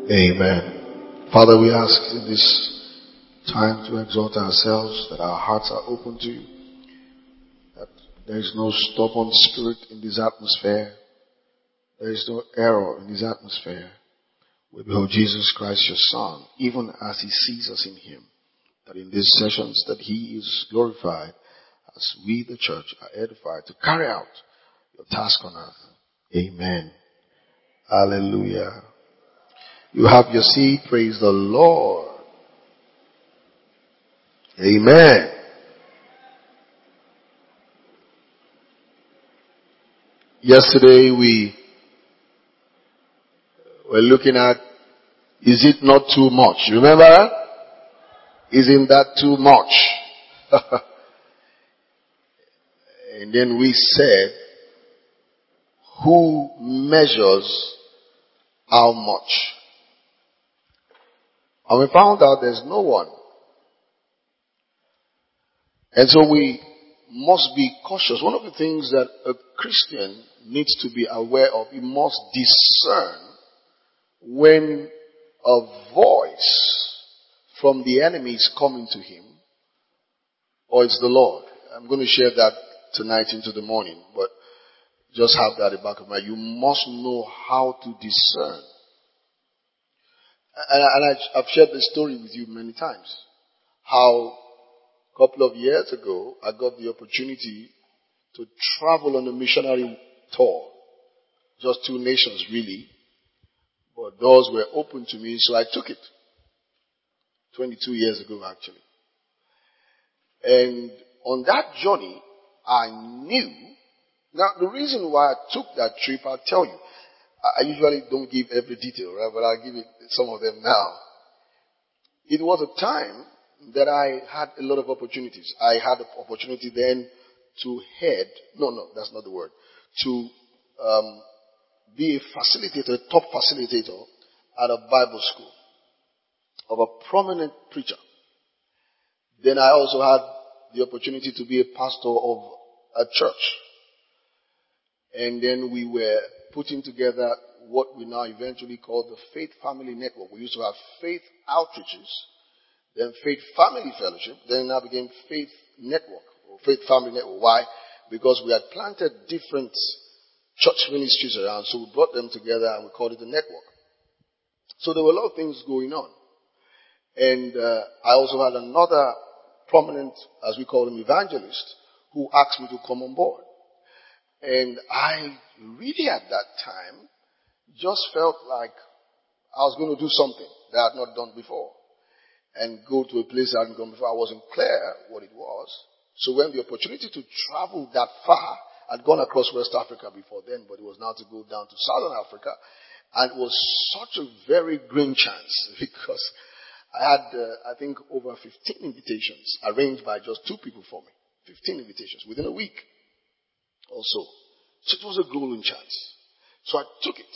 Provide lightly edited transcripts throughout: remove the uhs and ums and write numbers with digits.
Amen. Father, we ask in this time to exalt ourselves, that our hearts are open to you, that there is no stubborn spirit in this atmosphere, there is no error in this atmosphere. We behold Jesus Christ, your Son, even as he sees us in him, that in these sessions that he is glorified, as we, the church, are edified to carry out your task on earth. Amen. Hallelujah. You have your seat. Praise the Lord. Amen. Yesterday we were looking at, is it not too much? Remember? Isn't that too much? And then we said, who measures how much? And we found out there's no one. And so we must be cautious. One of the things that a Christian needs to be aware of, he must discern when a voice from the enemy is coming to him, or it's the Lord. I'm going to share that tonight into the morning, but just have that in the back of my mind. You must know how to discern. And I've shared this story with you many times. How a couple of years ago, I got the opportunity to travel on a missionary tour. Just 2 nations really. But doors were open to me, so I took it. 22 years ago actually. And on that journey, I knew. Now the reason why I took that trip, I'll tell you. I usually don't give every detail, right? But I'll give it some of them now. It was a time that I had a lot of opportunities. I had the opportunity then to head, no, that's not the word, to be a facilitator, a top facilitator at a Bible school of a prominent preacher. Then I also had the opportunity to be a pastor of a church. And then we were putting together what we now eventually call the Faith Family Network. We used to have faith outreaches, then Faith Family Fellowship, then now became Faith Network, or Faith Family Network. Why? Because we had planted different church ministries around, so we brought them together and we called it a network. So there were a lot of things going on. And I also had another prominent, as we call him, evangelist, who asked me to come on board. And I really at that time just felt like I was going to do something that I had not done before. And go to a place I hadn't gone before. I wasn't clear what it was. So when the opportunity to travel that far, I'd gone across West Africa before then, but it was now to go down to Southern Africa. And it was such a very green chance because I had, I think, over 15 invitations arranged by just 2 people for me. 15 invitations within a week. Also. So it was a golden chance. So I took it.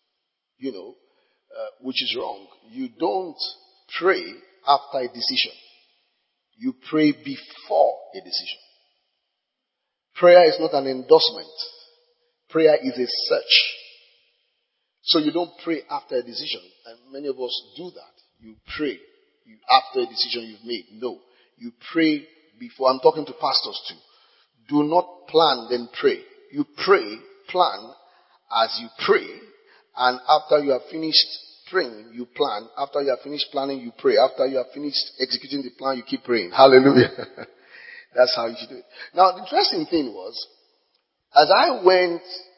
Which is wrong. You don't pray after a decision. You pray before a decision. Prayer is not an endorsement. Prayer is a search. So you don't pray after a decision. And many of us do that. You pray after a decision you've made. No. You pray before. I'm talking to pastors too. Do not plan, then pray. You pray, plan as you pray, and after you have finished praying, you plan. After you have finished planning, you pray. After you have finished executing the plan, you keep praying. Hallelujah. That's how you should do it. Now, the interesting thing was, as I went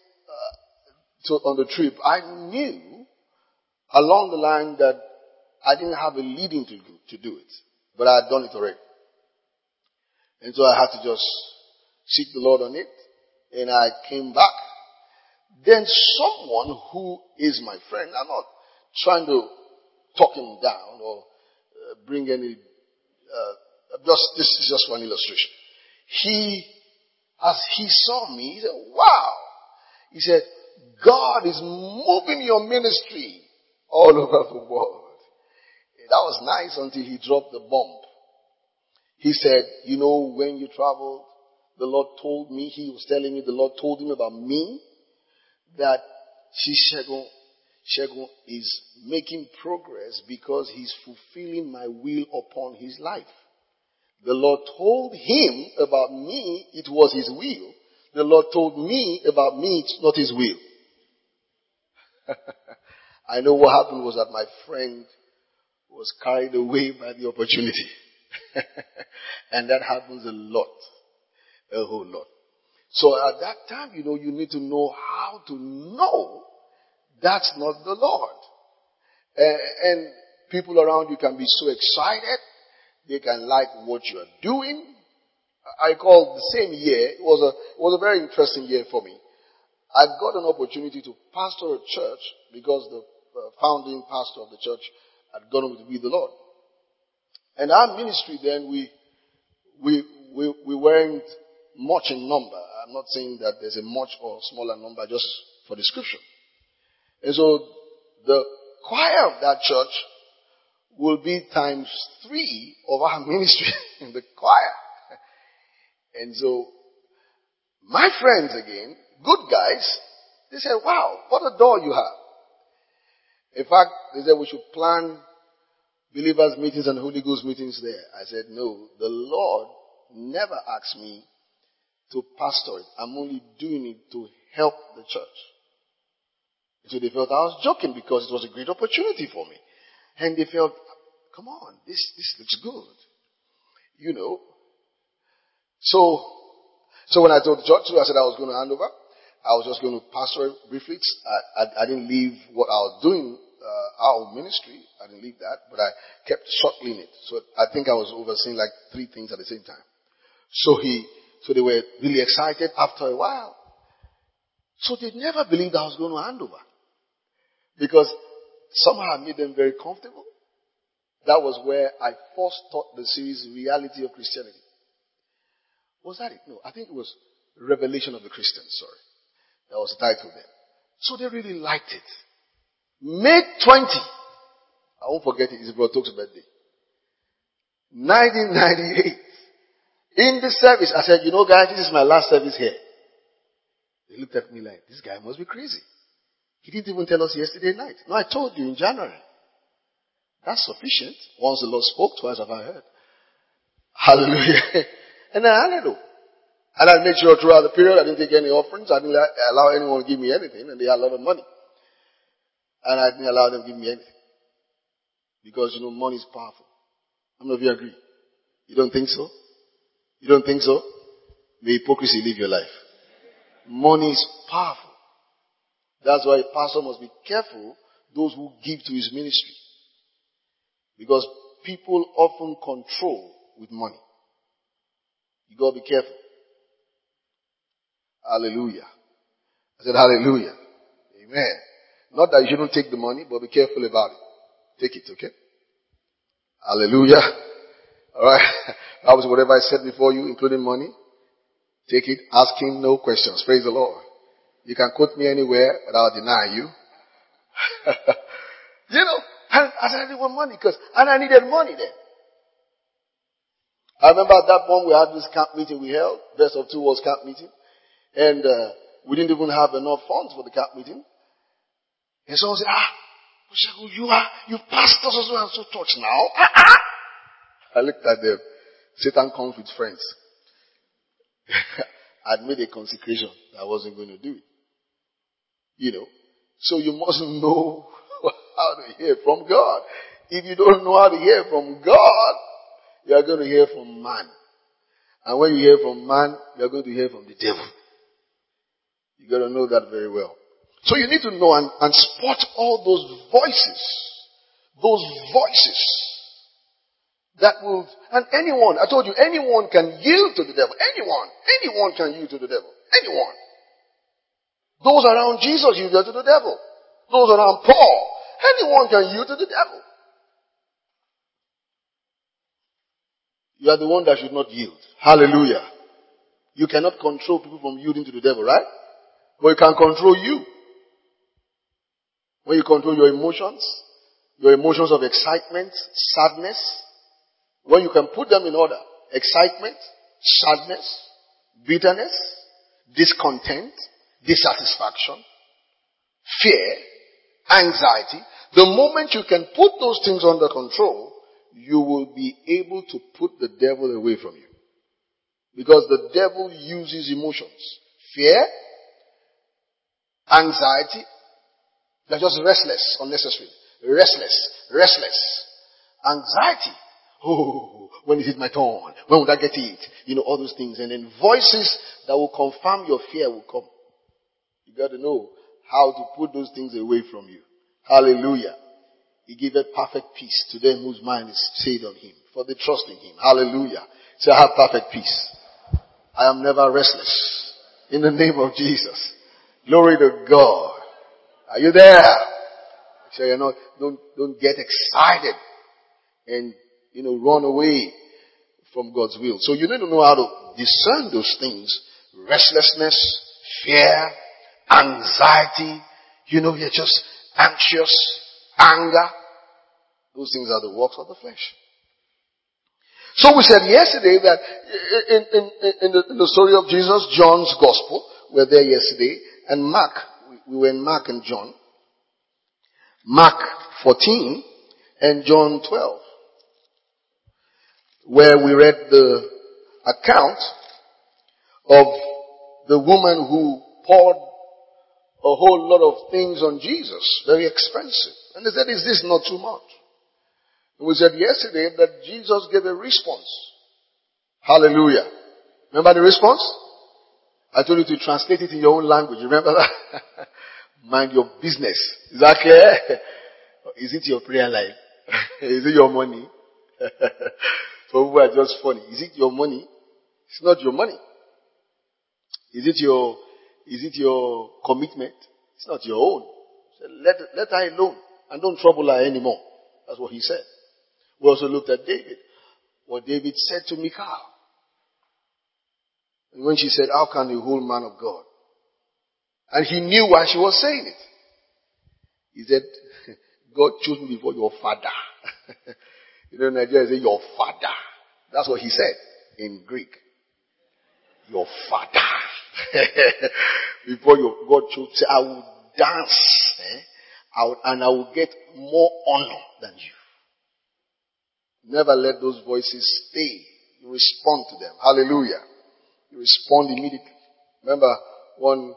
on the trip, I knew along the line that I didn't have a leading to do it, but I had done it already. And so I had to just seek the Lord on it. And I came back. Then someone who is my friend, I'm not trying to talk him down or bring any, this is just one illustration. As he saw me, he said, wow. He said, God is moving your ministry all over the world. And that was nice until he dropped the bomb. He said, when you traveled, the Lord told me, he was telling me, the Lord told him about me, that Shegun is making progress because he's fulfilling my will upon his life. The Lord told him about me, it was his will. The Lord told me about me, it's not his will. I know what happened was that my friend was carried away by the opportunity. And that happens a lot. A whole lot. So at that time, you need to know how to know that's not the Lord. And people around you can be so excited. They can like what you're doing. I call the same year, it was a very interesting year for me. I got an opportunity to pastor a church because the founding pastor of the church had gone to be the Lord. And our ministry then, we weren't much in number. I'm not saying that there's a much or smaller number just for description. And so the choir of that church will be times 3 of our ministry in the choir. And so my friends again, good guys, they said, wow, what a door you have. In fact, they said we should plan believers meetings and Holy Ghost meetings there. I said, no, the Lord never asked me to pastor it. I'm only doing it to help the church. So they felt I was joking because it was a great opportunity for me. And they felt, come on, this looks good. So when I told the church, I said I was going to hand over. I was just going to pastor briefly. I didn't leave what I was doing, our ministry. I didn't leave that, but I kept shuttling it. So I think I was overseeing like 3 things at the same time. So they were really excited after a while. So they never believed I was going to hand over. Because somehow I made them very comfortable. That was where I first taught the series Reality of Christianity. Was that it? No, I think it was Revelation of the Christians, sorry. That was the title then. So they really liked it. May 20. I won't forget it. It's Brother Toke's birthday. 1998. In the service, I said, guys, this is my last service here. They looked at me like, this guy must be crazy. He didn't even tell us yesterday night. No, I told you in January. That's sufficient. Once the Lord spoke, twice have I heard. Hallelujah. And I handed over. And I made sure throughout the period I didn't take any offerings. I didn't allow anyone to give me anything. And they had a lot of money. And I didn't allow them to give me anything. Because, money is powerful. How many of you agree? You don't think so? You don't think so? May hypocrisy live your life. Money is powerful. That's why a pastor must be careful those who give to his ministry. Because people often control with money. You got to be careful. Hallelujah. I said hallelujah. Amen. Not that you shouldn't take the money, but be careful about it. Take it, okay? Hallelujah. Alright. That was whatever I said before you, including money. Take it, asking no questions. Praise the Lord. You can quote me anywhere, but I'll deny you. And I said I didn't want money and I needed money then. I remember at that point we had this camp meeting we held, Best of Two Worlds camp meeting. And we didn't even have enough funds for the camp meeting. And someone said, you pastors also have so touch now. I looked at them. Satan comes with friends. I'd made a consecration that I wasn't going to do it. So you must know how to hear from God. If you don't know how to hear from God, you are going to hear from man. And when you hear from man, you are going to hear from the devil. You got to know that very well. So you need to know and spot all those voices. Those voices that will, and anyone, I told you, anyone can yield to the devil. Anyone can yield to the devil. Anyone. Those around Jesus yielded to the devil. Those around Paul, anyone can yield to the devil. You are the one that should not yield. Hallelujah. You cannot control people from yielding to the devil, right? But you can control you. When you control your emotions of excitement, sadness, when you can put them in order, excitement, sadness, bitterness, discontent, dissatisfaction, fear, anxiety. The moment you can put those things under control, you will be able to put the devil away from you. Because the devil uses emotions. Fear, anxiety. They're just restless, unnecessary. Restless. Anxiety. Oh, when is it my turn? When would I get it? All those things. And then voices that will confirm your fear will come. You got to know how to put those things away from you. Hallelujah. He giveth perfect peace to them whose mind is stayed on him, for they trust in him. Hallelujah. Say, I have perfect peace. I am never restless. In the name of Jesus. Glory to God. Are you there? So don't get excited and, run away from God's will. So you need to know how to discern those things. Restlessness, fear, anxiety. You're just anxious, anger. Those things are the works of the flesh. So we said yesterday that in the story of Jesus, John's gospel, we were there yesterday, and Mark, we were in Mark and John. Mark 14 and John 12, where we read the account of the woman who poured a whole lot of things on Jesus, very expensive. And they said, is this not too much? And we said yesterday that Jesus gave a response. Hallelujah. Remember the response? I told you to translate it in your own language. Remember that? Mind your business. Is that clear? Is it your prayer life? Is it your money? Some people are just funny. Is it your money? It's not your money. Is it your commitment? It's not your own. So let her alone and don't trouble her anymore. That's what he said. We also looked at David. What David said to Michal. And when she said, how can the whole man of God? And he knew why she was saying it. He said, God chose me before your father. In Nigeria, they say your father. That's what he said in Greek. Your father. Before God chose, say, I will dance. I will get more honor than you. Never let those voices stay. You respond to them. Hallelujah. You respond immediately. Remember one,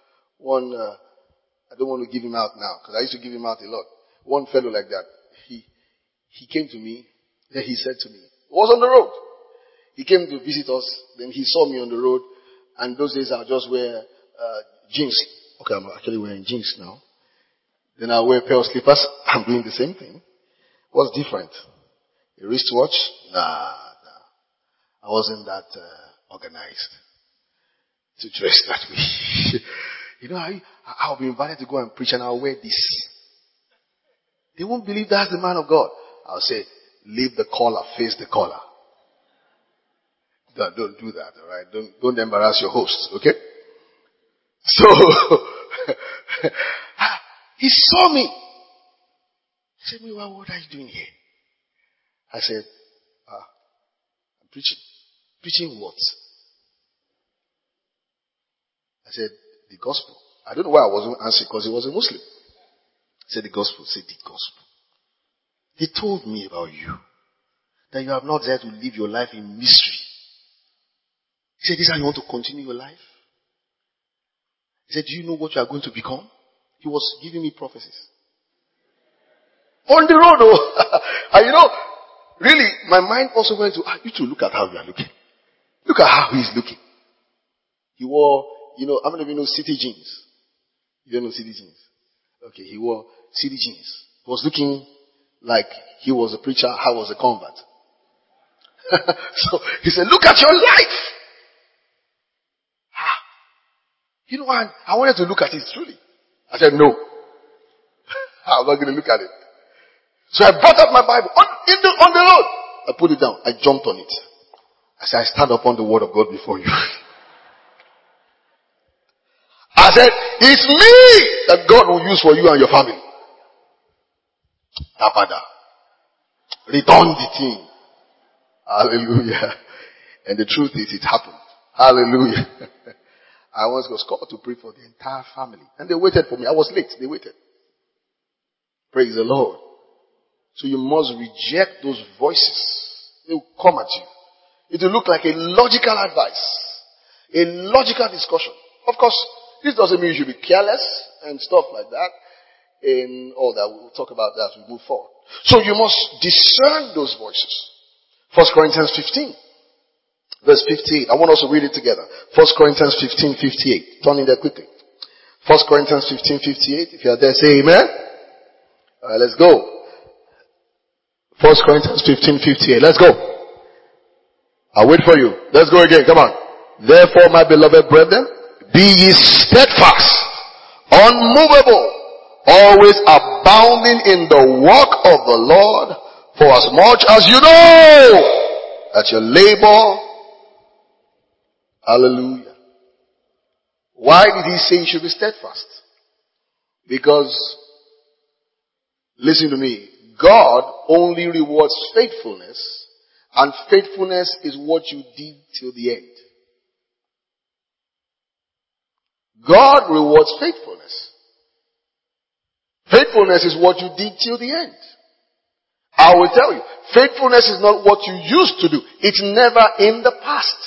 I don't want to give him out now, because I used to give him out a lot. One fellow like that, he came to me, then he said to me, he was on the road. He came to visit us, then he saw me on the road, and those days I just wear jeans. Okay, I'm actually wearing jeans now. Then I wear a pair of slippers. I'm doing the same thing. What's different? A wristwatch? Nah. I wasn't that organized to dress that way. I'll be invited to go and preach and I'll wear this. They won't believe that's the man of God. I'll say, leave the collar, face the collar. Don't do that, alright? Don't embarrass your host, okay? So, he saw me. He said, what are you doing here? I said, I'm preaching. Preaching what? I said, the gospel. I don't know why I wasn't answering, because he was a Muslim. I said, the gospel. I said, the gospel. He told me about you. That you have not there to live your life in mystery. He said, this is how you want to continue your life? He said, do you know what you are going to become? He was giving me prophecies. On the road, oh. And really, my mind also went to, you two, look at how you are looking. Look at how he's looking. He wore, how many of you know city jeans? You don't know city jeans? Okay, he wore city jeans. He was looking like he was a preacher, I was a convert. So he said, look at your life. I wanted to look at it truly. I said, no. I'm not going to look at it. So I brought up my Bible on the road. I put it down. I jumped on it. I said, I stand upon the word of God before you. I said, it's me that God will use for you and your family. Tapada. Return the thing. Hallelujah. And the truth is, it happened. Hallelujah. I once was called to pray for the entire family. And they waited for me. I was late. They waited. Praise the Lord. So you must reject those voices. They will come at you. It will look like a logical advice, a logical discussion. Of course, this doesn't mean you should be careless and stuff like that. And all that, we'll talk about that as we move forward. So you must discern those voices. 1 Corinthians 15, verse 58. I want us to read it together. 1 Corinthians 15, 58. Turn in there quickly. 1 Corinthians 15, 58. If you are there, say amen. Alright, let's go. 1 Corinthians 15, 58. Let's go. I'll wait for you. Let's go again. Come on. Therefore, my beloved brethren, be ye steadfast, unmovable, always abounding in the work of the Lord, for as much as you know that your labor, hallelujah. Why did he say you should be steadfast? Because, listen to me, God only rewards faithfulness, and faithfulness is what you did till the end. God rewards faithfulness. Faithfulness is what you did till the end. I will tell you, faithfulness is not what you used to do. It's never in the past.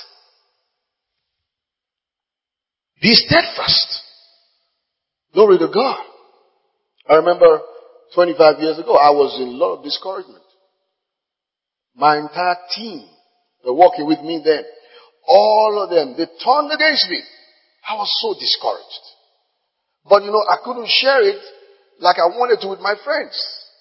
Be steadfast. Glory to God. I remember 25 years ago, I was in a lot of discouragement. My entire team, they're working with me then. All of them, they turned against me. I was so discouraged. But I couldn't share it like I wanted to with my friends.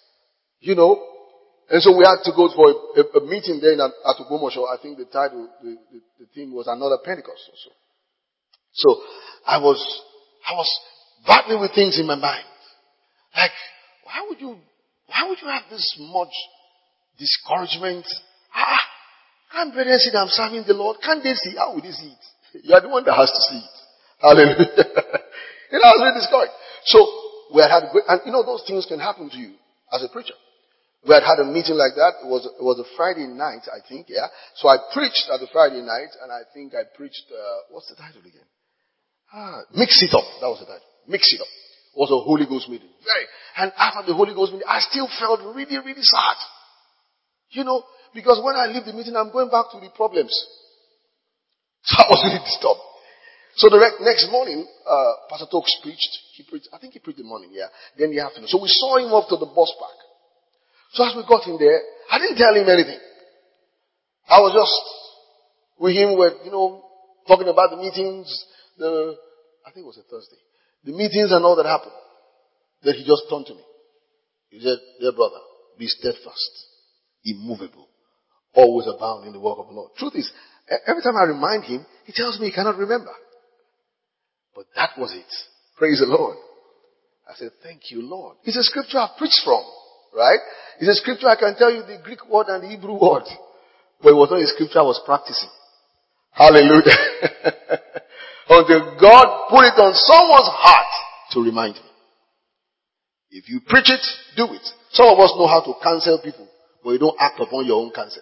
And so we had to go for a meeting there at Ogbomoso. I think the title, the theme was Another Pentecost or so. So I was battling with things in my mind. Like, why would you have this much discouragement? Can't brethren see that I'm serving the Lord? Can't they see? How would they see it? You are the one that has to see it. Hallelujah. I was really discouraged. So we had great, and those things can happen to you as a preacher. We had a meeting like that. It was a Friday night, I think, yeah. So I preached at the Friday night, and I think I preached, what's the title again? Mix It Up. That was the title. Mix It Up. It was a Holy Ghost meeting. And after the Holy Ghost meeting, I still felt really, really sad. Because when I leave the meeting, I'm going back to the problems. So I was really disturbed. So the next morning, Pastor Tokes preached. I think he preached in the morning, yeah. Then the afternoon. So we saw him off to the bus park. So as we got in there, I didn't tell him anything. I was just with him, talking about the meetings, I think it was a Thursday. The meetings and all that happened. Then he just turned to me. He said, dear brother, be steadfast, immovable, always abound in the work of the Lord. Truth is, every time I remind him, he tells me he cannot remember. But that was it. Praise the Lord. I said, thank you, Lord. It's a scripture I've preached from. Right? It's a scripture I can tell you the Greek word and the Hebrew word. But it was not a scripture I was practicing. Hallelujah. Until God put it on someone's heart to remind me. If you preach it, do it. Some of us know how to counsel people, but you don't act upon your own counsel.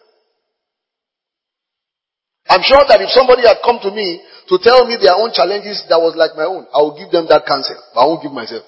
I'm sure that if somebody had come to me to tell me their own challenges that was like my own, I would give them that counsel, but I won't give myself.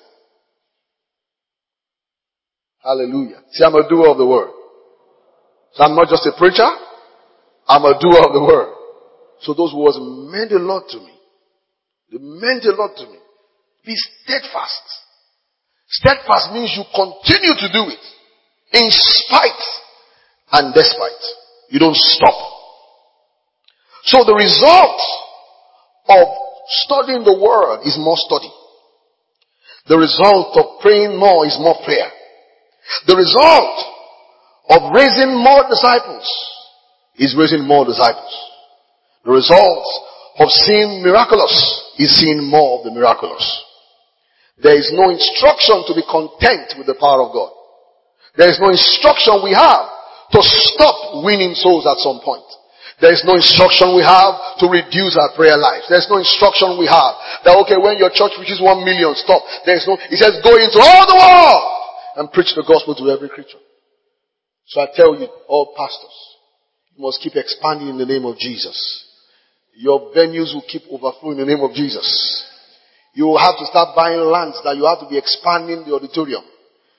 Hallelujah. See, I'm a doer of the word. So I'm not just a preacher. I'm a doer of the word. So those words meant a lot to me. They meant a lot to me. Be steadfast. Steadfast means you continue to do it. In spite and despite. You don't stop. So the result of studying the word is more study. The result of praying more is more prayer. The result of raising more disciples is raising more disciples. The result of seeing miraculous is seeing more of the miraculous. There is no instruction to be content with the power of God. There is no instruction we have to stop winning souls at some point. There is no instruction we have to reduce our prayer lives. There is no instruction we have that, okay, when your church reaches 1 million, stop. There is no, it says go into all the world and preach the gospel to every creature. So I tell you, all pastors, you must keep expanding in the name of Jesus. Your venues will keep overflowing in the name of Jesus. You will have to start buying lands that you have to be expanding the auditorium.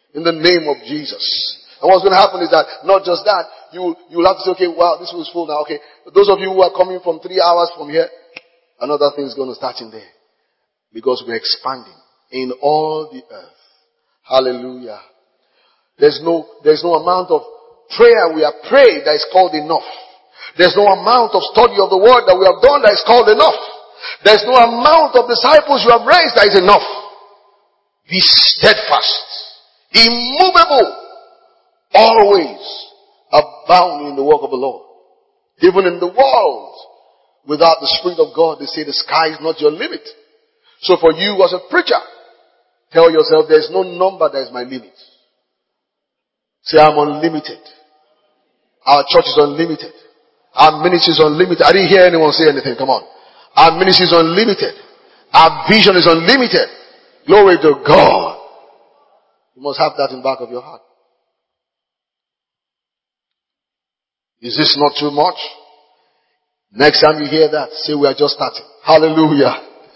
In the name of Jesus. And what's going to happen is that, not just that, you'll have to say, okay, wow, this was full now, okay. Those of you who are coming from 3 hours from here, another thing is going to start in there. Because we're expanding in all the earth. Hallelujah. There's no amount of prayer we have prayed that is called enough. There's no amount of study of the word that we have done that is called enough. There's no amount of disciples you have raised that is enough. Be steadfast, immovable, always abounding in the work of the Lord. Even in the world, without the Spirit of God, they say the sky is not your limit. So for you as a preacher, tell yourself there's no number that is my limit. Say I'm unlimited. Our church is unlimited. Our ministry is unlimited. I didn't hear anyone say anything. Come on. Our ministry is unlimited. Our vision is unlimited. Glory to God. You must have that in the back of your heart. Is this not too much? Next time you hear that, say we are just starting. Hallelujah.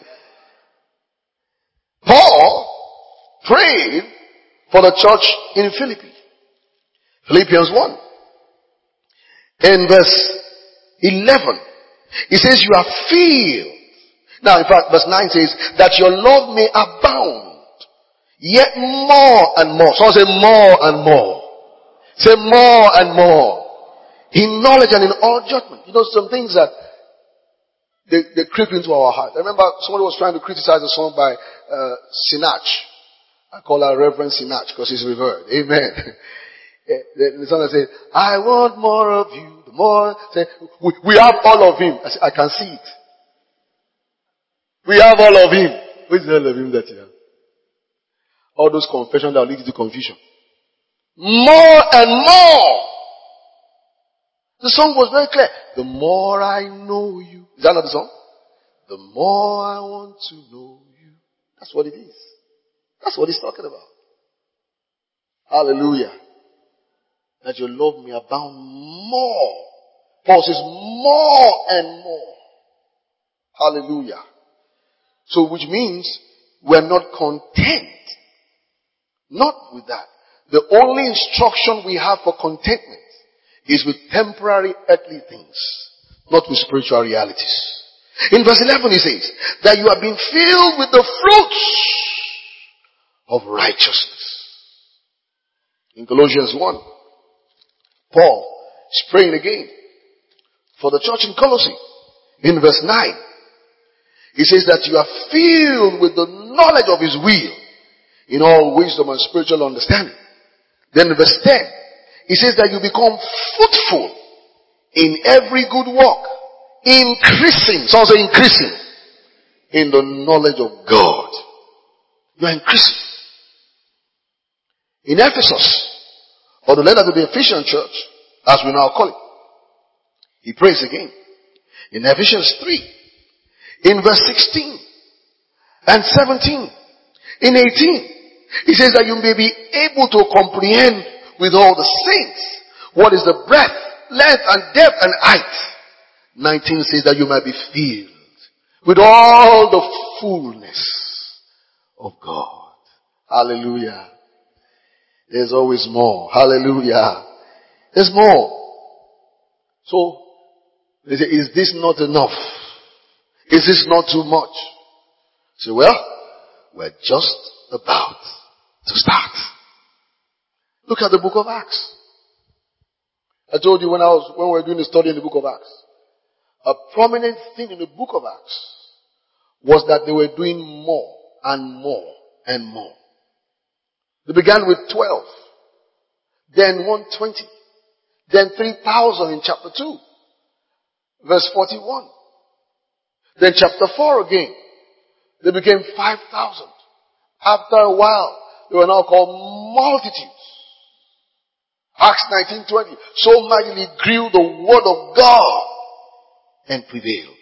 Paul prayed for the church in Philippi. Philippians 1. In verse 11, he says you are filled. Now, in fact, verse 9 says that your love may abound, yet more and more. So say more and more. Say more and more. In knowledge and in all judgment. You know, some things that they creep into our heart. I remember somebody was trying to criticize a song by Sinach. I call her Reverend Sinach because he's revered. Amen. The song that says, I want more of you. The more, say, we have all of him. I can see it. We have all of him. Which all of him that you have? All those confessions that will lead you to confusion. More and more. The song was very clear. The more I know you. Is that not the song? The more I want to know you. That's what it is. That's what he's talking about. Hallelujah. That your love may abound more. Paul says more and more. Hallelujah. So which means we're not content. Not with that. The only instruction we have for contentment is with temporary earthly things, not with spiritual realities. In verse 11 he says that you have been filled with the fruits of righteousness. In Colossians 1, Paul is praying again for the church in Colossae. In verse 9, he says that you are filled with the knowledge of his will in all wisdom and spiritual understanding. Then in verse 10, he says that you become fruitful in every good work, increasing, someone say increasing, in the knowledge of God. You are increasing. In Ephesus, or the letter to the Ephesian church, as we now call it, he prays again. In Ephesians 3, in verse 16 and 17, in 18, he says that you may be able to comprehend with all the saints what is the breadth, length, and depth and height. 19 says that you might be filled with all the fullness of God. Hallelujah. There's always more. Hallelujah. There's more. So, they say, is this not enough? Is this not too much? Say, well, we're just about to start. Look at the book of Acts. I told you when we were doing the study in the book of Acts, a prominent thing in the book of Acts was that they were doing more and more and more. They began with 12, then 120, then 3,000 in chapter 2, verse 41. Then chapter 4 again, they became 5,000. After a while, they were now called multitudes. Acts 19:20. So mightily grew the word of God and prevailed.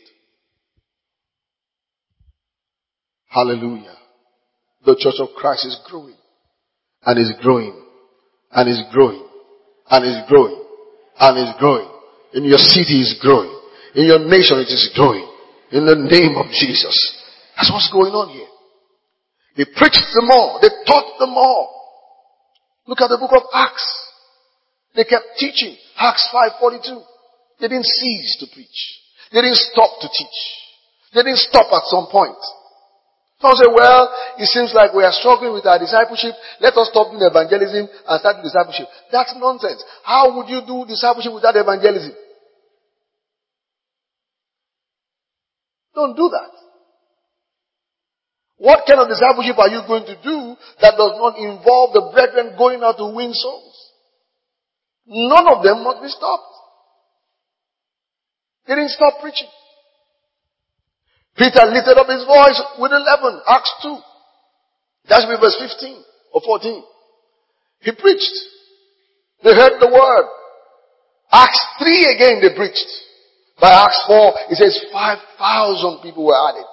Hallelujah. The church of Christ is growing and is growing and is growing and is growing and is growing. In your city is growing. In your nation it is growing. In the name of Jesus. That's what's going on here. They preached the more. They taught the more. Look at the book of Acts. They kept teaching. Acts 5:42. They didn't cease to preach. They didn't stop to teach. They didn't stop at some point. Some say, well, it seems like we are struggling with our discipleship. Let us stop doing evangelism and start discipleship. That's nonsense. How would you do discipleship without evangelism? Don't do that. What kind of discipleship are you going to do that does not involve the brethren going out to win souls? None of them must be stopped. They didn't stop preaching. Peter lifted up his voice with 11, Acts 2. That should be verse 15 or 14. He preached. They heard the word. Acts 3 again they preached. By Acts 4, it says 5,000 people were added.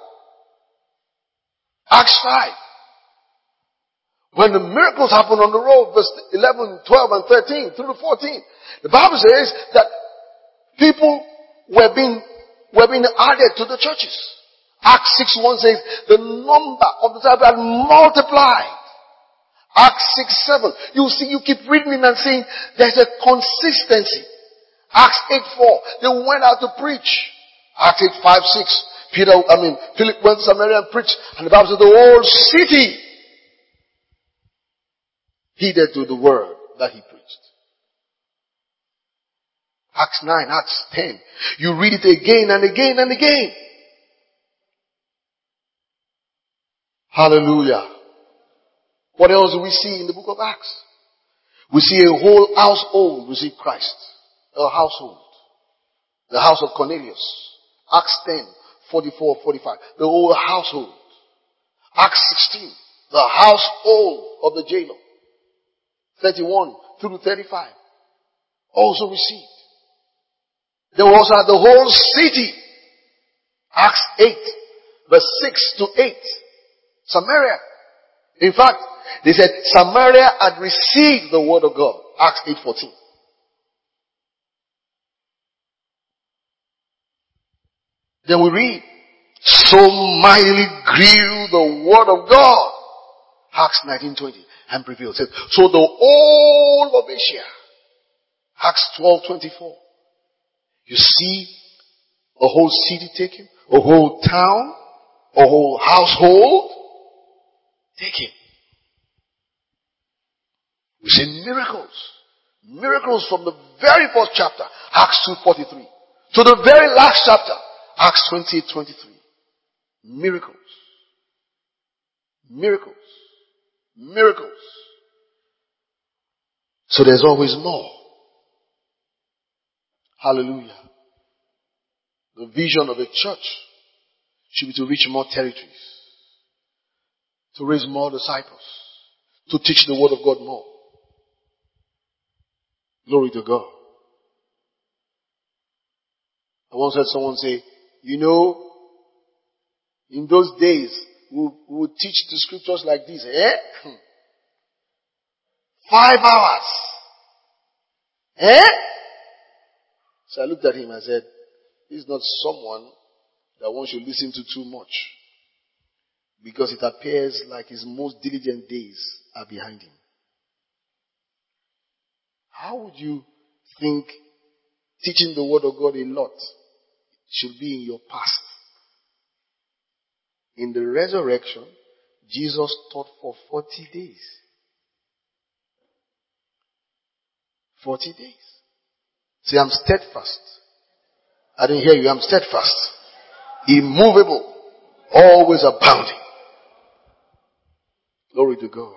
Acts 5. When the miracles happened on the road, verse 11, 12, and 13 through to 14, the Bible says that people were being added to the churches. Acts 6:1 says the number of the disciples had multiplied. Acts 6:7, you keep reading it and seeing there's a consistency. Acts 8:4, they went out to preach. Acts 8:5-6, Philip went to Samaria and preached, and the Bible says the whole city heeded to the word that he preached. Acts 9, Acts 10, you read it again and again and again. Hallelujah. What else do we see in the book of Acts? We see a whole household receive Christ. A household. The house of Cornelius. Acts 10:44-45. The whole household. Acts 16. The household of the jailer. 31 through 35. Also received. They also had the whole city. Acts 8 verse 6-8. Samaria. In fact, they said Samaria had received the word of God. Acts 8:14. Then we read, so mightily grew the word of God. Acts 19:20 and prevailed. Said, so the whole of Asia. Acts 12:24. You see a whole city taken, a whole town, a whole household taken. We see miracles. Miracles from the very first chapter, Acts 2:43, to the very last chapter, Acts 28:23. Miracles. Miracles. Miracles. So there's always more. Hallelujah. The vision of the church should be to reach more territories, to raise more disciples, to teach the word of God more. Glory to God. I once heard someone say, in those days, we would teach the scriptures like this. 5 hours. So I looked at him and said, this is not someone that one should listen to too much. Because it appears like his most diligent days are behind him. How would you think teaching the word of God a lot should be in your past? In the resurrection, Jesus taught for 40 days. 40 days. Say, I'm steadfast. I didn't hear you. I'm steadfast. Immovable. Always abounding. Glory to God.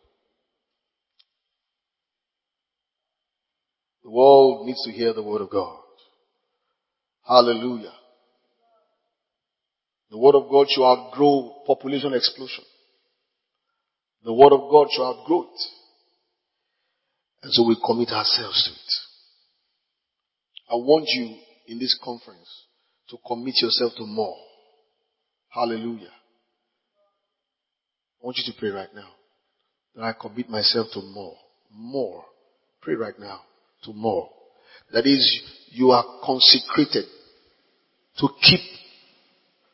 The world needs to hear the word of God. Hallelujah. The word of God shall outgrow population explosion. The word of God shall outgrow it. And so we commit ourselves to it. I want you in this conference to commit yourself to more. Hallelujah. I want you to pray right now that I commit myself to more. More. Pray right now to more. That is, you are consecrated to keep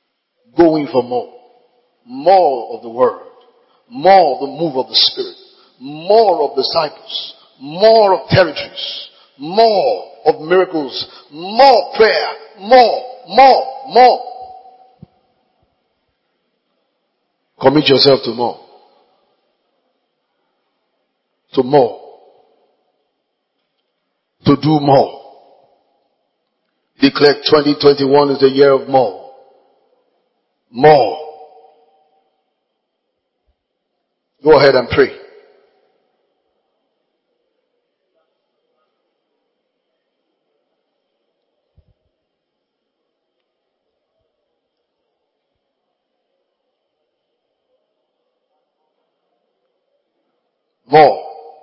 going for more. More of the word. More of the move of the Spirit. more of disciples, more of territories, more of miracles, more prayer, more. Commit yourself to more. To more. To do more. Declare 2021 is the year of more. More. Go ahead and pray. More.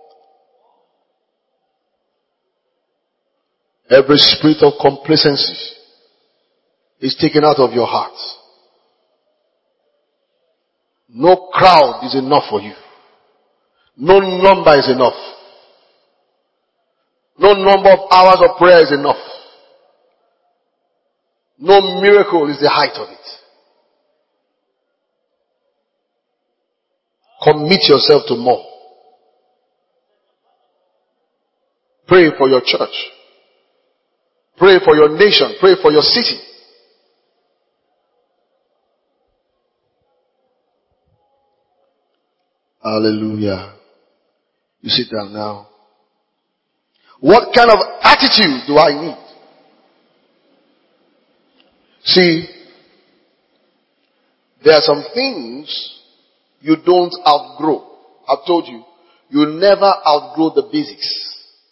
Every spirit of complacency is taken out of your heart. No crowd is enough for you. No number is enough. No number of hours of prayer is enough. No miracle is the height of it. Commit yourself to more. Pray for your church. Pray for your nation. Pray for your city. Hallelujah. You sit down now. What kind of attitude do I need? See, there are some things you don't outgrow. I've told you, you'll never outgrow the basics.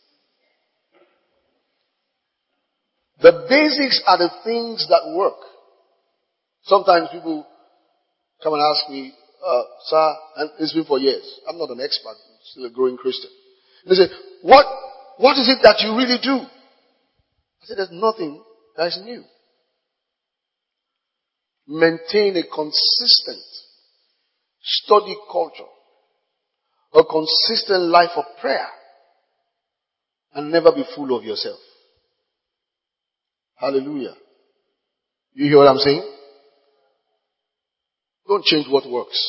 The basics are the things that work. Sometimes people come and ask me, sir, and it's been for years. I'm not an expert, I'm still a growing Christian. They say, what is it that you really do? I said, there's nothing that is new. Maintain a consistent study culture, a consistent life of prayer, and never be full of yourself. Hallelujah. You hear what I'm saying? Don't change what works.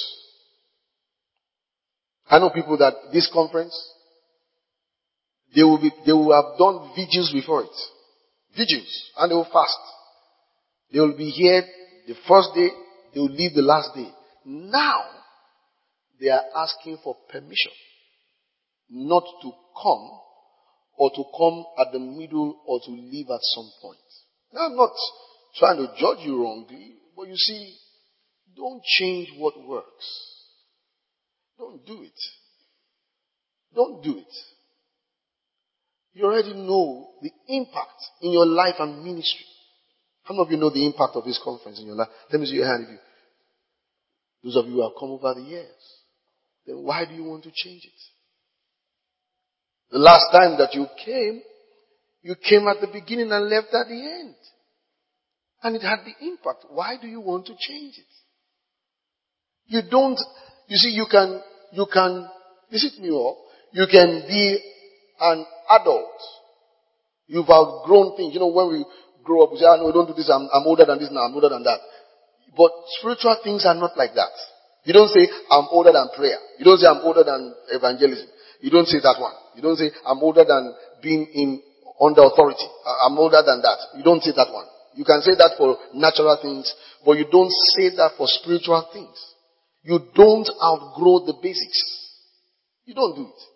I know people that this conference, they will have done vigils before it. Vigils. And they will fast. They will be here the first day, they will leave the last day. Now, they are asking for permission not to come, or to come at the middle, or to leave at some point. Now, I'm not trying to judge you wrongly, but you see, don't change what works. Don't do it. Don't do it. You already know the impact in your life and ministry. How many of you know the impact of this conference in your life? Let me see your hand. If you, those of you who have come over the years, then why do you want to change it? The last time that you came at the beginning and left at the end. And it had the impact. Why do you want to change it? You see, you can, listen to me all, you can be an adult. You've outgrown things. You know, when we grow up, we say, no, don't do this, I'm older than this now, I'm older than that. But spiritual things are not like that. You don't say, I'm older than prayer. You don't say, I'm older than evangelism. You don't say that one. You don't say, I'm older than being under authority. I'm older than that. You don't say that one. You can say that for natural things, but you don't say that for spiritual things. You don't outgrow the basics. You don't do it.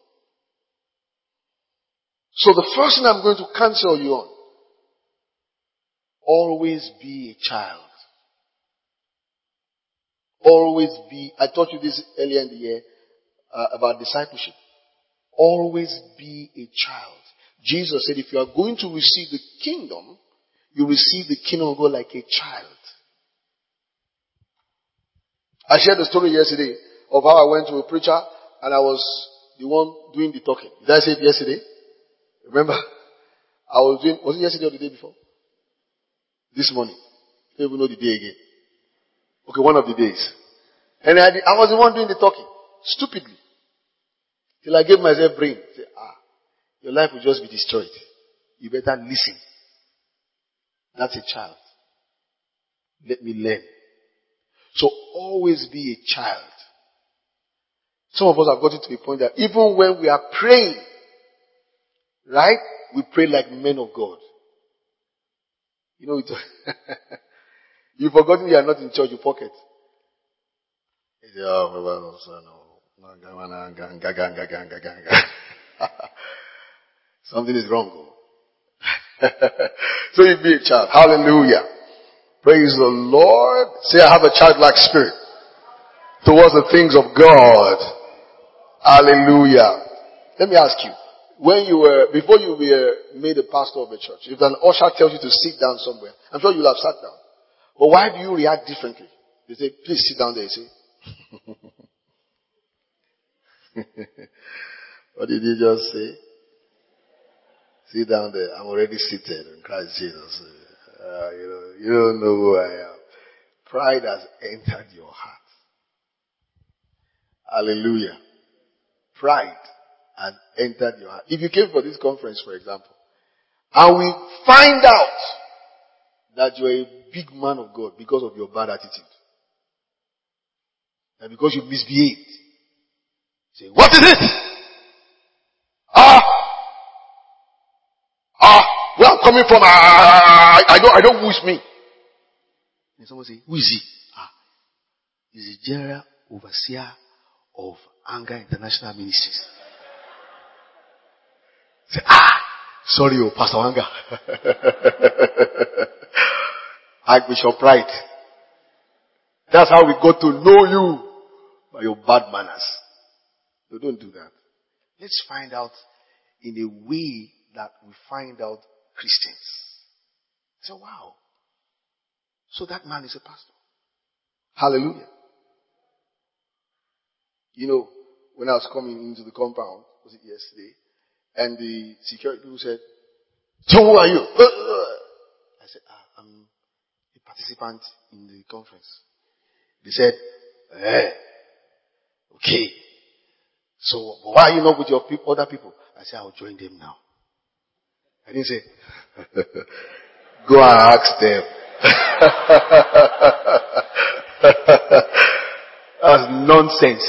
So the first thing I'm going to counsel you on, always be a child. Always be, I taught you this earlier in the year about discipleship. Always be a child. Jesus said if you are going to receive the kingdom, you receive the kingdom of God like a child. I shared the story yesterday of how I went to a preacher and I was the one doing the talking. Did I say it yesterday? Remember? I was doing, was it yesterday or the day before? This morning. I don't even know the day again. Okay, one of the days. And I was the one doing the talking. Stupidly. Till I gave myself brain. Say, your life will just be destroyed. You better listen. That's a child. Let me learn. So always be a child. Some of us have gotten to a point that even when we are praying, right, we pray like men of God. You know, you've forgotten you are not in church, you pocket. Something is wrong. So you be a child. Hallelujah. Praise the Lord. Say, I have a childlike spirit towards the things of God. Hallelujah. Let me ask you, before you were made a pastor of a church, if an usher tells you to sit down somewhere, I'm sure you'll have sat down. But why do you react differently? You say, please sit down there. You say, what did you just say? Sit down there. I'm already seated in Christ Jesus. You don't know who I am. Pride has entered your heart. Hallelujah. Pride has entered your heart. If you came for this conference, for example, and we find out that you're a big man of God because of your bad attitude, and because you misbehaved, say, what is it? Where I'm coming from, I don't wish me. And someone say, who is he? He's the general overseer of Anger International Ministries. Say, sorry, Pastor Anger. Archbishop Pride. That's how we got to know you by your bad manners. So don't do that. Let's find out in a way that we find out Christians. So wow. So that man is a pastor. Hallelujah. You know, when I was coming into the compound, was it yesterday? And the security people said, so who are you? I said, I'm a participant in the conference. They said, okay. So why are you not with your other people? I said, I'll join them now. I didn't say, go and ask them. That's nonsense.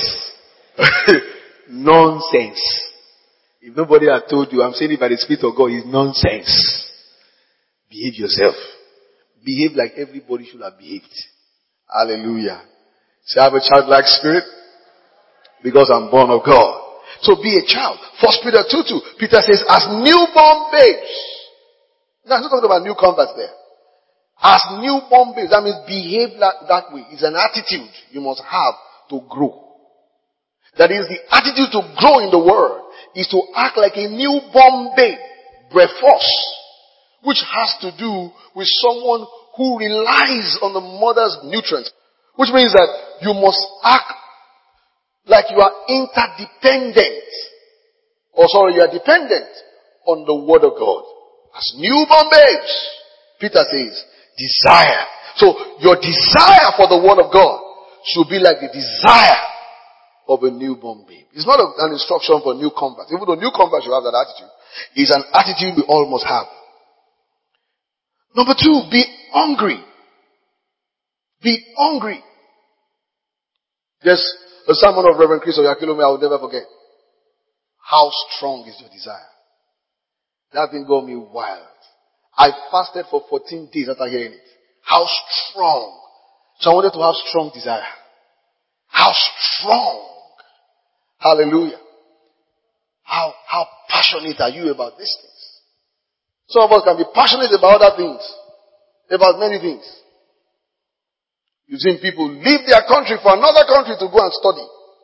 Nonsense. If nobody had told you, I'm saying it by the Spirit of God, it's nonsense. Behave yourself. Behave like everybody should have behaved. Hallelujah. So I have a childlike spirit because I'm born of God. So be a child. 1 Peter 2:2. Peter says, as newborn babes. Now, I'm not talking about new converts there. As newborn babes, that means behave that way. It's an attitude you must have to grow. That is, the attitude to grow in the world is to act like a newborn babe, brephos, which has to do with someone who relies on the mother's nutrients. Which means that you must act like you are interdependent. You are dependent on the word of God. As newborn babes, Peter says, desire. So your desire for the word of God should be like the desire of a newborn babe. It's not an instruction for new converts. Even though new converts should have that attitude, it's an attitude we all must have. Number 2, be hungry. Be hungry. There's a sermon of Reverend Chris Oyakilome I will never forget. How strong is your desire? That thing got me wild. I fasted for 14 days after hearing it. How strong. So I wanted to have strong desire. How strong. Hallelujah. How passionate are you about these things? Some of us can be passionate about other things. About many things. You've seen people leave their country for another country to go and study.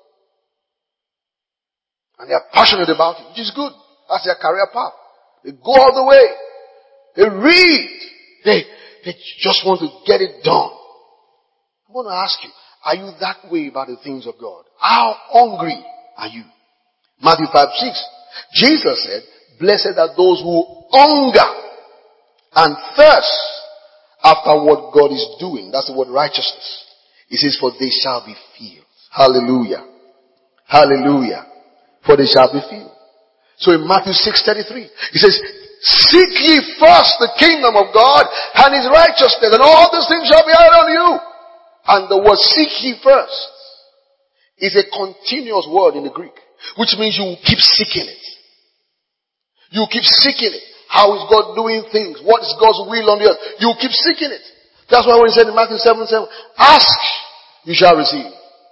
And they are passionate about it, which is good. That's their career path. They go all the way. They read. They just want to get it done. I want to ask you, are you that way about the things of God? How hungry are you? Matthew 5:6. Jesus said, blessed are those who hunger and thirst after what God is doing. That's the word righteousness. He says, for they shall be filled. Hallelujah. Hallelujah. For they shall be filled. So in Matthew 6:33, he says, seek ye first the kingdom of God and his righteousness, and all these things shall be added unto you. And the word seek ye first is a continuous word in the Greek, which means you will keep seeking it. You keep seeking it. How is God doing things? What is God's will on the earth? You keep seeking it. That's why when he said in Matthew 7:7, ask, you shall receive.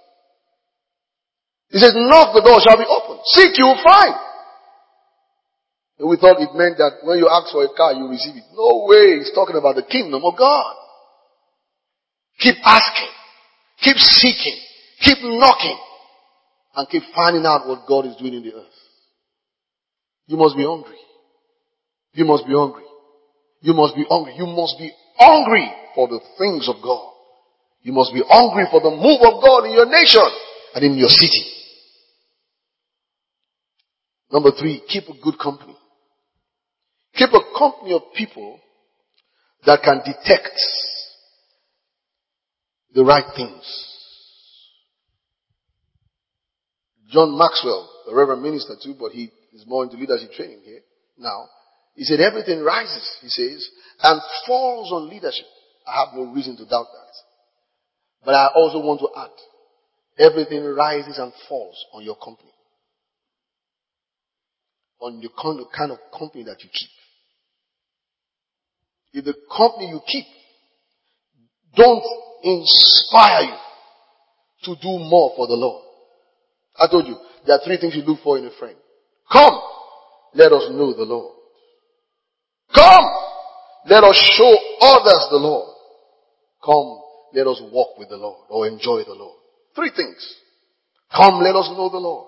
He says, knock, the door shall be opened. Seek, you will find. And we thought it meant that when you ask for a car, you receive it. No way. He's talking about the kingdom of God. Keep asking. Keep seeking. Keep knocking. And keep finding out what God is doing in the earth. You must be hungry. You must be hungry. You must be hungry. You must be hungry for the things of God. You must be hungry for the move of God in your nation and in your city. Number 3, keep a good company. Keep a company of people that can detect the right things. John Maxwell, a reverend minister too, but he is more into leadership training here now. He said everything rises, he says, and falls on leadership. I have no reason to doubt that. But I also want to add, everything rises and falls on your company. On the kind of company that you keep. If the company you keep don't inspire you to do more for the Lord. I told you, there are 3 things you look for in a friend. Come, let us know the Lord. Come, let us show others the Lord. Come, let us walk with the Lord or enjoy the Lord. 3 things. Come, let us know the Lord.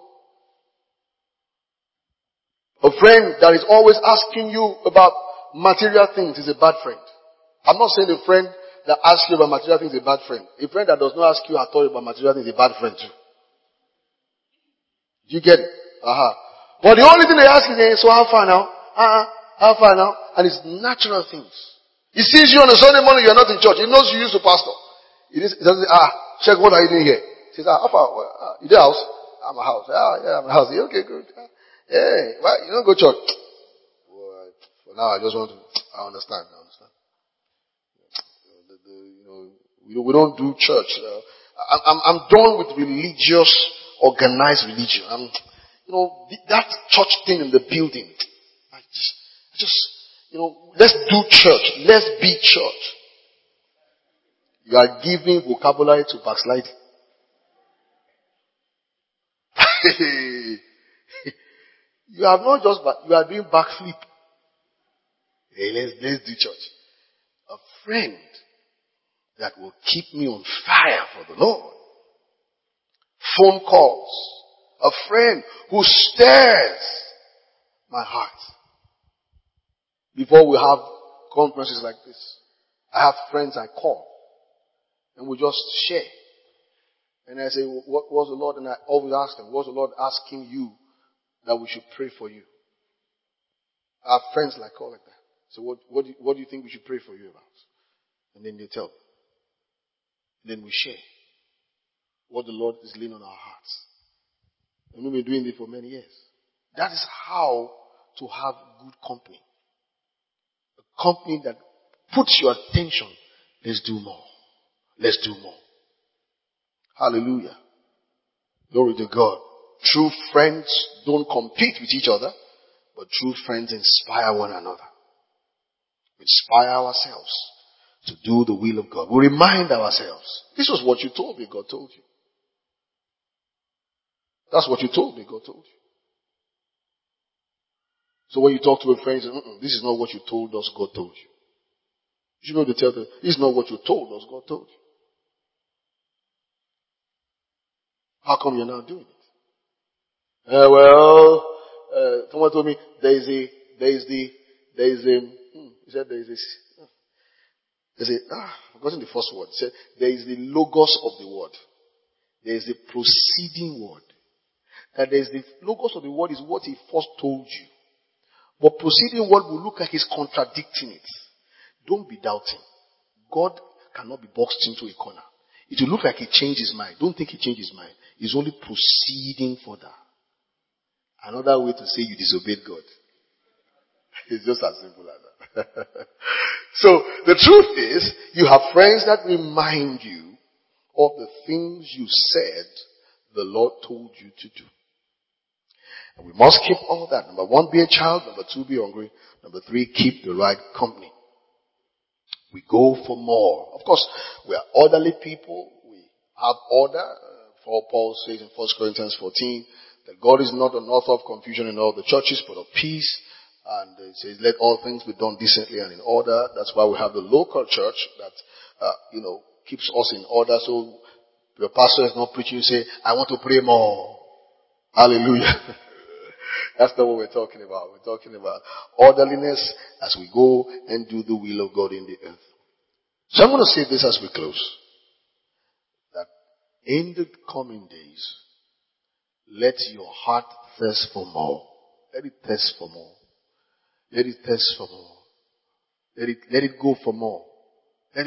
A friend that is always asking you about material things is a bad friend. I'm not saying a friend that asks you about material things is a bad friend. A friend that does not ask you at all about material things is a bad friend too. Do you get it? But the only thing they ask is, so how far now? How far now? And it's natural things. He sees you on a Sunday morning, you're not in church. He knows you used to pastor. He doesn't say, check, what are you doing here? He says, how far? You do house? I'm a house. Yeah, I'm a house. Okay, good. Hey, why you don't go to church? Well, for now, I just want to. I understand. We don't do church. I'm done with religious, organized religion. That church thing in the building. I just, let's do church. Let's be church. You are giving vocabulary to backsliding. You are not just, you are doing backflip. Hey, let's do church. A friend that will keep me on fire for the Lord. Phone calls. A friend who stirs my heart. Before we have conferences like this, I have friends I call. And we just share. And I say, what was the Lord? And I always ask them, what's the Lord asking you that we should pray for you? I have friends like all like that. So what do you think we should pray for you about? And then they tell me. Then we share what the Lord is laying on our hearts. And we've been doing this for many years. That is how to have good company. A company that puts your attention. Let's do more. Let's do more. Hallelujah. Glory to God. True friends don't compete with each other, but true friends inspire one another. We inspire ourselves to do the will of God. We remind ourselves. This was what you told me, God told you. That's what you told me, God told you. So when you talk to a friend, you say, this is not what you told us, God told you. You know to tell them, this is not what you told us, God told you. How come you're not doing it? Someone told me he said I've forgotten the first word. He said, there is the logos of the word. There is the proceeding word. That there is the logos of the word is what he first told you. But proceeding word will look like he's contradicting it. Don't be doubting. God cannot be boxed into a corner. It will look like he changed his mind. Don't think he changed his mind. He's only proceeding further. Another way to say you disobeyed God. It's just as simple as that. So, the truth is, you have friends that remind you of the things you said the Lord told you to do. And we must keep all that. Number 1, be a child. Number 2, be hungry. Number 3, keep the right company. We go for more. Of course, we are orderly people. We have order. For Paul says in 1 Corinthians 14 that God is not an author of confusion in all the churches, but of peace. And it says, let all things be done decently and in order. That's why we have the local church that, keeps us in order. So your pastor is not preaching, you say, I want to pray more. Hallelujah. That's not what we're talking about. We're talking about orderliness as we go and do the will of God in the earth. So I'm going to say this as we close. That in the coming days, let your heart thirst for more. Let it thirst for more. Let it thirst for more. Let it go for more. Let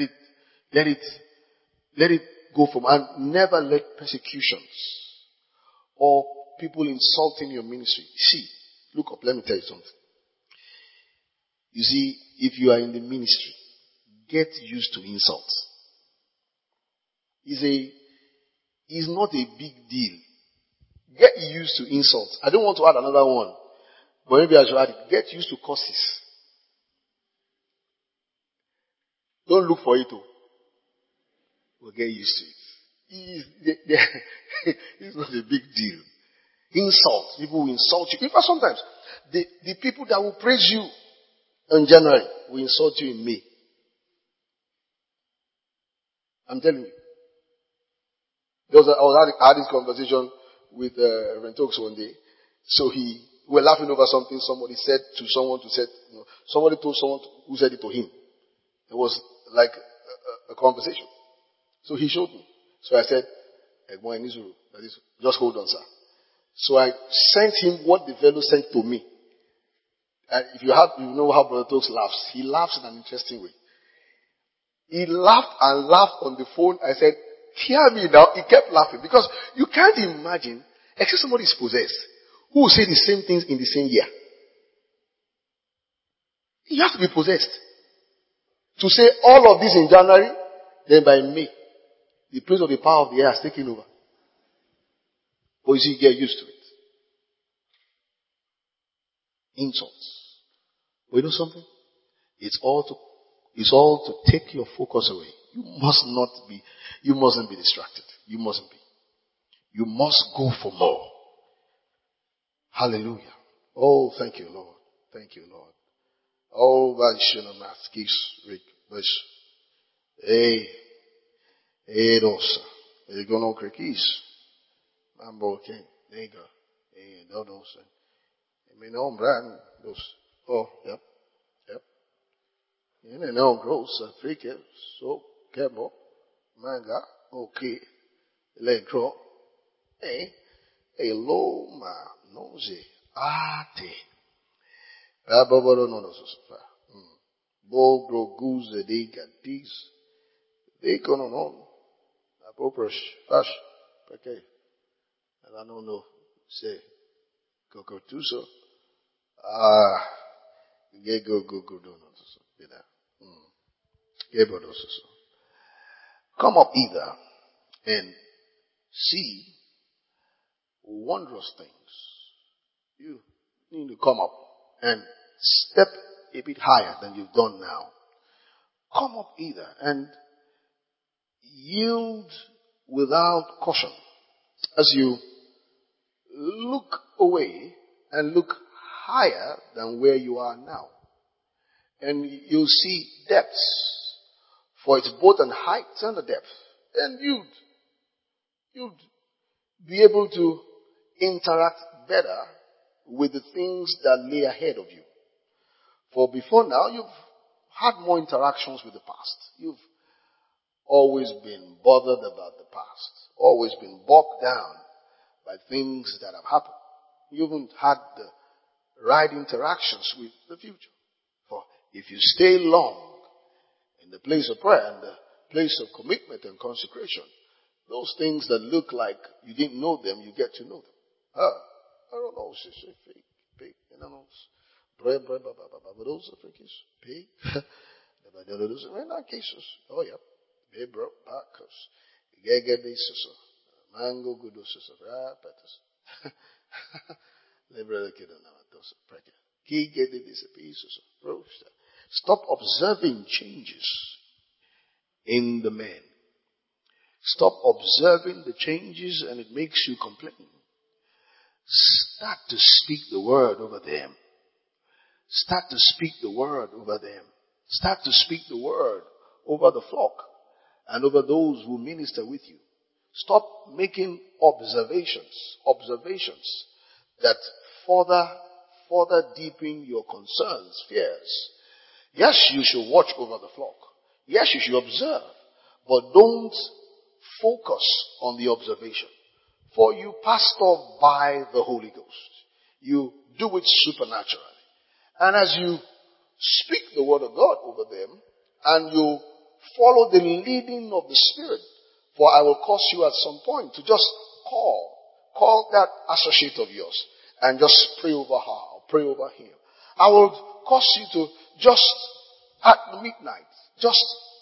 it go for more. And never let persecutions or people insulting your ministry. See, look up, let me tell you something. You see, if you are in the ministry, get used to insults. It's not a big deal. Get used to insults. I don't want to add another one, but maybe I should add it. Get used to curses. Don't look for it too. We'll get used to it. It's not a big deal. Insult. People will insult you. In fact, sometimes the people that will praise you in January will insult you in May. I'm telling you. I had this conversation with Reverend Oaks one day. So we were laughing over something somebody said to someone somebody told someone who said it to him. It was like a conversation. So he showed me. So I said, just hold on, sir. So I sent him what the fellow sent to me. And if you know how Brother Talks laughs. He laughs in an interesting way. He laughed and laughed on the phone. I said, hear me now. He kept laughing because you can't imagine, except somebody is possessed, who will say the same things in the same year. You have to be possessed. To say all of this in January, then by May, the prince of the power of the air has taken over. But you see, get used to it. Insults. But you know something? It's all to take your focus away. You mustn't be distracted. You mustn't be. You must go for more. Hallelujah. Oh, thank you, Lord. Thank you, Lord. Oh, Vaishnamas, Kish, Rick, Bush. Hey, Dosa. There you go, no Krikis. Mambo King. There you go. Hey, no, Dosa. I mean, brand. Oh, yep. You know, gross, Africa, so, Kebo, Manga, okay. Electro. Hey, low, ma, nose, ate. Bababoro no sofa. Bo gro goose de gatis. They go on. Appropriate fash. Okay. And I don't know. Say. Coco tuso. Get go do no. Come up either and see wondrous things. You need to come up and step a bit higher than you've done now. Come up either and yield without caution as you look away and look higher than where you are now. And you'll see depths, for it's both an height and a depth. And you'd be able to interact better with the things that lay ahead of you. For before now, you've had more interactions with the past. You've always been bothered about the past, always been bogged down by things that have happened. You haven't had the right interactions with the future. For if you stay long in the place of prayer and the place of commitment and consecration, those things that look like you didn't know them, you get to know them. I don't know, fake, you know, those are fake, pig. In that cases, oh yeah, bro, Bacchus, Gege basis, Mango gudosus of rapatus. Stop observing changes in the men. Stop observing the changes and it makes you complain. Start to speak the word over them. Start to speak the word over them. Start to speak the word over the flock and over those who minister with you. Stop making observations that further deepen your concerns, fears. Yes, you should watch over the flock. Yes, you should observe, but don't focus on the observation. For you pastor by the Holy Ghost. You do it supernaturally. And as you speak the word of God over them, and you follow the leading of the Spirit, for I will cause you at some point to just call that associate of yours, and just pray over her, or pray over him. I will cause you to just at midnight, just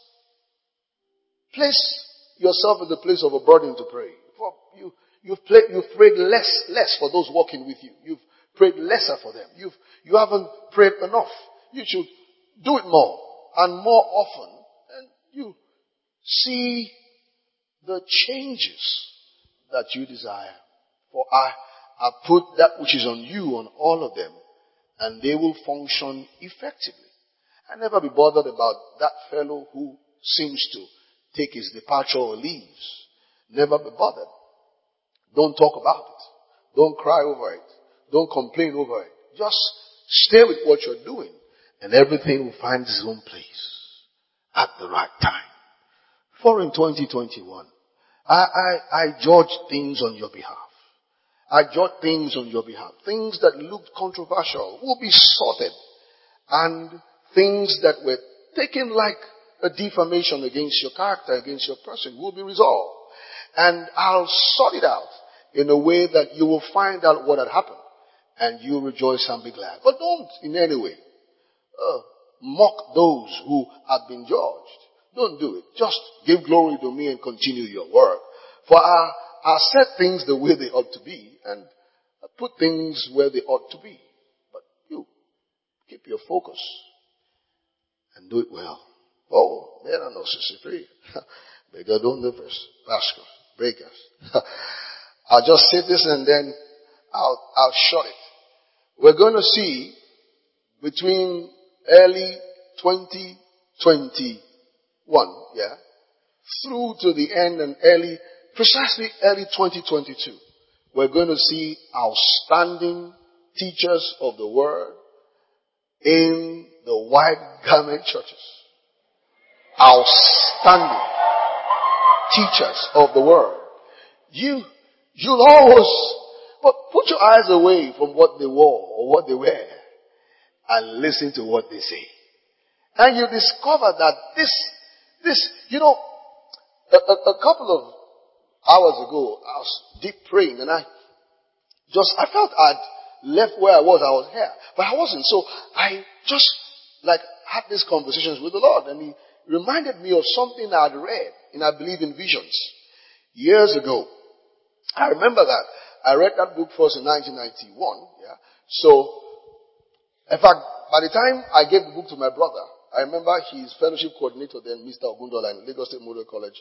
place yourself in the place of a burden to pray. For you've prayed less for those walking with you. You've prayed lesser for them. You haven't prayed enough. You should do it more and more often, and you see the changes that you desire. For I put that which is on you on all of them, and they will function effectively. And never be bothered about that fellow who seems to take his departure or leaves. Never be bothered. Don't talk about it. Don't cry over it. Don't complain over it. Just stay with what you're doing, and everything will find its own place at the right time. For in 2021, I judge things on your behalf. I judge things on your behalf. Things that looked controversial will be sorted, and things that were taken like a defamation against your character, against your person, will be resolved. And I'll sort it out in a way that you will find out what had happened, and you rejoice and be glad. But don't in any way mock those who have been judged. Don't do it. Just give glory to me and continue your work. For I set things the way they ought to be, and I put things where they ought to be. But you keep your focus and do it well. Oh, man, I know, sister, free. Beggar don't live us. Basket, breakers. I'll just say this and then I'll shut it. We're going to see between early 2021, through to the end and precisely early 2022, we're going to see outstanding teachers of the word in the white garment churches. Outstanding teachers of the word. You'll always, but put your eyes away from what they wore or what they wear and listen to what they say. And you discover that this, a couple of hours ago, I was deep praying and I felt I'd left where I was here, but I wasn't. So I just had these conversations with the Lord, and He reminded me of something I'd read in I Believe in Visions years ago. I remember that. I read that book first in 1991. So, in fact, by the time I gave the book to my brother, I remember his fellowship coordinator then, Mr. Ogundola in Lagos State Model College,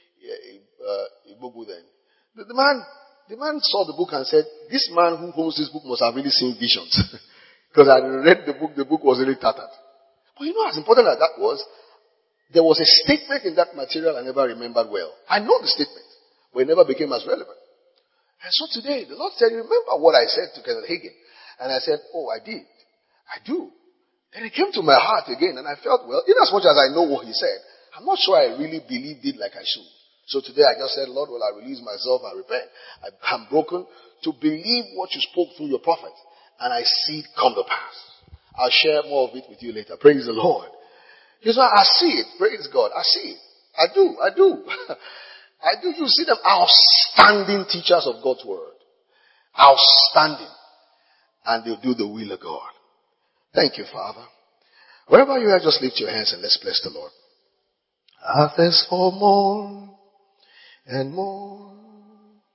Ibubu then. The man saw the book and said, this man who owns this book must have really seen visions. Because I read the book was really tattered. But you know as important as that was, there was a statement in that material I never remembered well. I know the statement, but it never became as relevant. And so today, the Lord said, remember what I said to Kenneth Hagin? And I said, oh, I did. I do. Then it came to my heart again, and I felt, well, in as much as I know what He said, I'm not sure I really believed it like I should. So today I just said, Lord, will I release myself and repent? I'm broken to believe what you spoke through your prophet, and I see it come to pass. I'll share more of it with you later. Praise the Lord. You know, I see it. Praise God. I see it. I do. I do. You see them outstanding teachers of God's word. Outstanding. And they'll do the will of God. Thank you, Father. Wherever you are, just lift your hands and let's bless the Lord. I thirst for more and more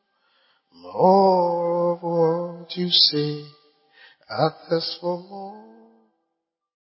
More of what you say, I thirst for more.